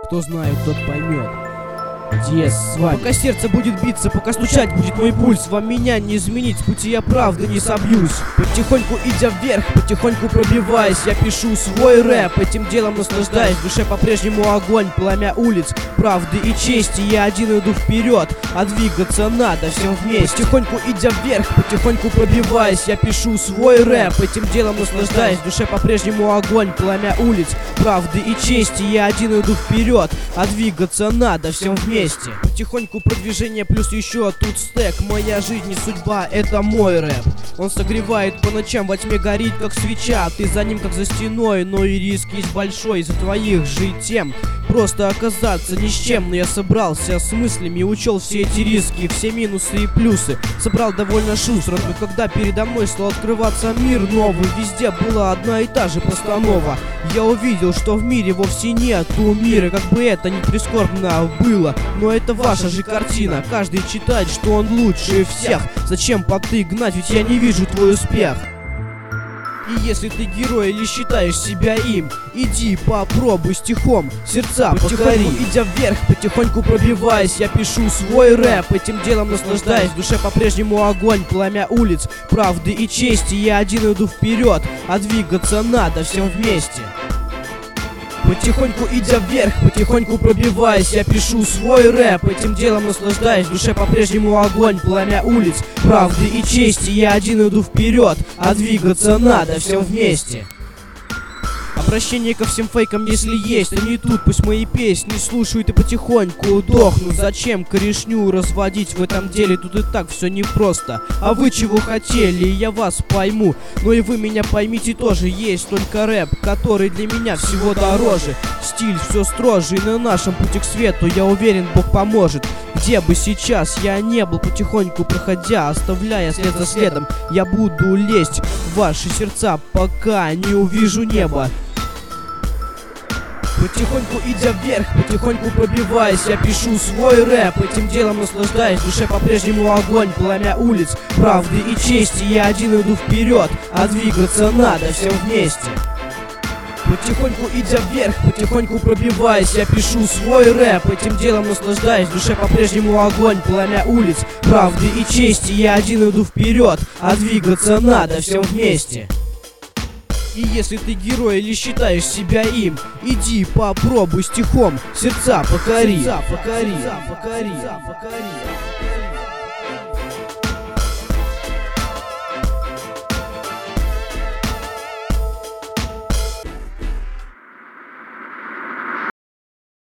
Кто знает, тот поймет. Диез с вами. Пока сердце будет биться, пока стучать будет мой пульс, вам меня не изменить, с пути я правда не собьюсь. Потихоньку идя вверх, потихоньку пробиваясь, я пишу свой рэп, этим делом наслаждаясь. В душе по-прежнему огонь, пламя улиц, правды и чести. Я один иду вперед, а двигаться надо всем вместе. Потихоньку идя вверх, потихоньку пробиваясь, я пишу свой рэп, этим делом наслаждаясь. В душе по-прежнему огонь, пламя улиц, правды и чести. Я один иду вперед, а двигаться надо всем вместе. Потихоньку продвижение плюс еще тут стек. Моя жизнь и судьба — это мой рэп. Он согревает по ночам, во тьме горит как свеча. Ты за ним как за стеной, но и риск есть большой. Из-за твоих же тем просто оказаться ни с чем. Но я собрался с мыслями и учел все эти риски, все минусы и плюсы. Собрал довольно шустро, но когда передо мной стал открываться мир новый, везде была одна и та же постанова. Я увидел, что в мире вовсе нету мира, как бы это ни прискорбно было. Но это ваша же картина, каждый читает, что он лучше всех. Зачем понты гнать, ведь я не вижу твой успех. И если ты герой или считаешь себя им, иди попробуй стихом сердца покори. Идя вверх, потихоньку пробиваясь, я пишу свой рэп, этим делом наслаждаясь. В душе по-прежнему огонь, пламя улиц, правды и чести. Я один иду вперед, а двигаться надо всем вместе. Потихоньку идя вверх, потихоньку пробиваясь, я пишу свой рэп, этим делом наслаждаясь. В душе по-прежнему огонь, пламя улиц, правды и чести. Я один иду вперед, а двигаться надо всем вместе. Обращение ко всем фейкам, если есть они тут, пусть мои песни слушают и потихоньку дохнут. Зачем корешню разводить в этом деле, тут и так все непросто. А вы чего хотели, я вас пойму, но и вы меня поймите тоже. Есть только рэп, который для меня всего дороже. Стиль все строже, и на нашем пути к свету, я уверен, Бог поможет. Где бы сейчас я не был, потихоньку проходя, оставляя след за следом, я буду лезть в ваши сердца, пока не увижу небо. Потихоньку идя вверх, потихоньку пробиваясь, я пишу свой рэп, этим делом наслаждаясь. В душе по-прежнему огонь, пламя улиц, правды и чести. Я один иду вперед, а двигаться надо всем вместе. Потихоньку идя вверх, потихоньку пробиваясь, я пишу свой рэп, этим делом наслаждаясь. В душе по-прежнему огонь, пламя улиц, правды и чести. Я один иду вперед, а двигаться надо всем вместе. И если ты герой или считаешь себя им, иди попробуй стихом сердца покори.